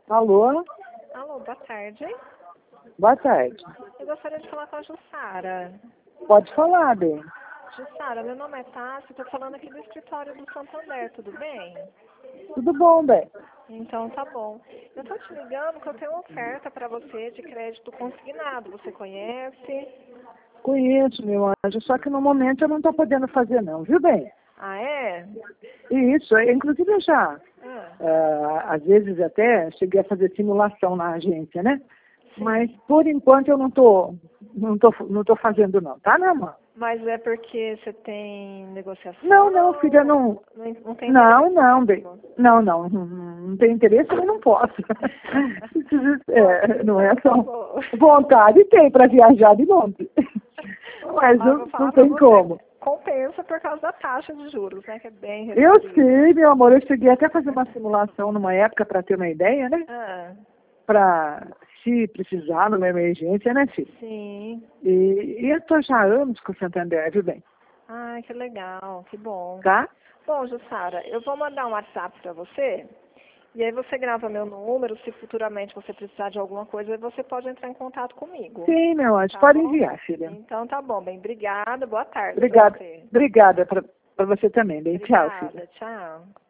Alô? Alô, boa tarde. Boa tarde. Eu gostaria de falar com a Jussara. Pode falar, bem. Jussara, meu nome é Tássia, estou falando aqui do escritório do Santander, tudo bem? Tudo bom, bem? Então tá bom. Eu estou te ligando porque eu tenho uma oferta para você de crédito consignado. Você conhece? Conheço, meu anjo, só que no momento eu não estou podendo fazer não, viu, bem? Ah, é? Isso, inclusive eu já, Ah, às vezes até cheguei a fazer simulação na agência, né? sim. Mas por enquanto eu não tô fazendo não, tá, né, mãe? Mas é porque você tem negociação? Não, filha, não. Não tem Não, bem. Não tem interesse, eu não posso. Não é Tá só bom. vontade tem para viajar de monte. Mas Mas eu vou não falar pra tem você, como. compensa por causa da taxa de juros, né? Que é bem Eu reduzida. sei, meu amor, eu cheguei até a fazer uma simulação numa época para ter uma ideia, né? Ah, Para se precisar numa emergência, né, filho? sim. E eu estou já há anos com o Santander, viu bem? Ai, que legal, que bom. Tá? Bom, Jussara, eu vou mandar um WhatsApp para você, e aí você grava meu número, se futuramente você precisar de alguma coisa, você pode entrar em contato comigo. Sim, meu anjo, Tá pode bom? enviar, filha. Então tá bom, bem, obrigada, boa tarde para Obrigada. você. Obrigada para você também, bem. Tchau, filha. Obrigada, tchau.